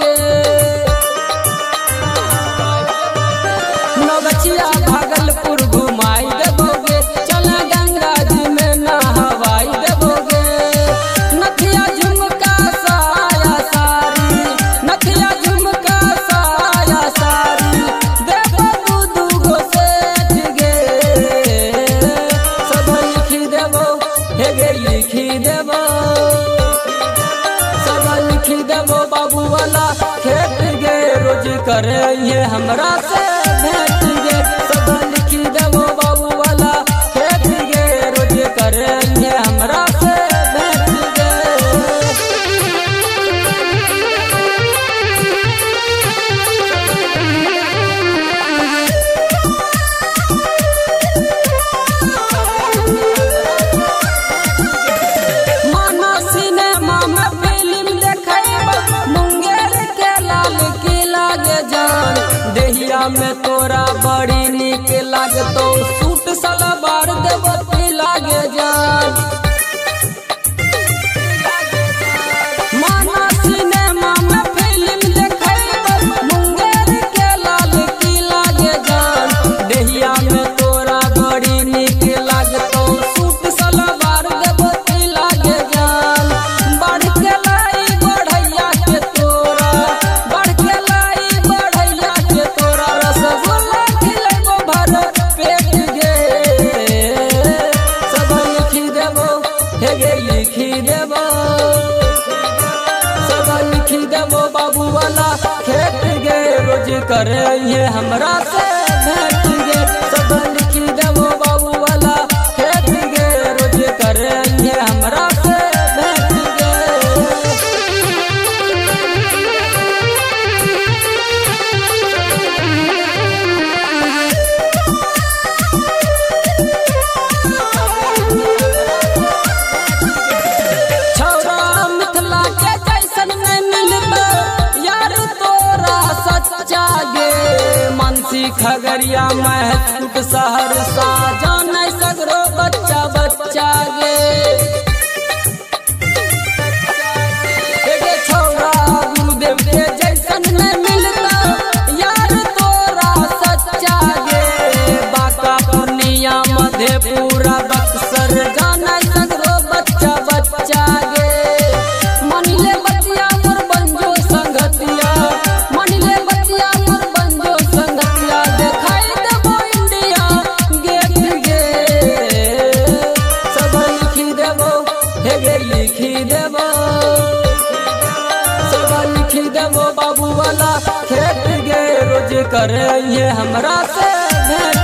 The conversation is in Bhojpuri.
देबोगे। नौगछिया भागलपुर घुमाई देबोगे, चला गंगा जी में नहवाई देबोगे। नथिया झुमका साया सारी, नथिया झुमका साया सारी, देबो दू गो सेठ गे। सब लिखी देबो हे गे लिखी देबो, सब लिखी देबो बाबू वाला खेत गे। रोज करे ये हमरा से भेंट गे, सब लिखी देबो बाबू वाला खेत गे। रोज करे ये हमरा से भेंट गे। माना सिनेमा में फिल्म देखेबो, मुंगेर के लाल किला गे जान। देहिया में तोरा बड़ी नीक लागतो, सूट सलवार देबो पीला गे जान। माना सिनेमा में फिल्म देखेबो, मुंगेर के लाल किला गे जान। देहिया में तोरा बड़ी नीक लागतो, सूट सलवार देबो पीला गे जान। बढ़ के लाई बढ़ैया के तोरा, बढ़ के लाई बढ़ैया के तोरा, रसगुल्ला खिलेबो भर पेट गे। सब लिखी देबो हे गे लिखी देबो, सब लिखी देबो बाबू वाला खेत गे। रोज करे ये हमरा से भेंट गे, सब लिखी देबो बाबू वाला खेत गे। रोज करे ये हमरा से भेंट गे। छौरा मिथिला के जैसन नहीं मिलबे यार तोरा सच्चा गे। मानसी खगड़िया महसूट सहरसा, जाने सगरो बच्चा बच्चा गे। एगे छौरा गुरुदेव के जैसन नहीं मिलता यार तोरा सच्चा गे। बांका पूर्णिया मधेपुरा बक्सर, जाने सगरो बच्चा बच्चा गे। मनिले बतिया मोर बंजो संगतिया, मनिले बतिया मोर बंजो संगतिया, देखाई देबो इंडिया गेट गे। सब लिखी देबो हे गे लिखी देबो, सब लिखी देबो बाबू वाला खेत गे। रोज करे ये हमरा से भेंट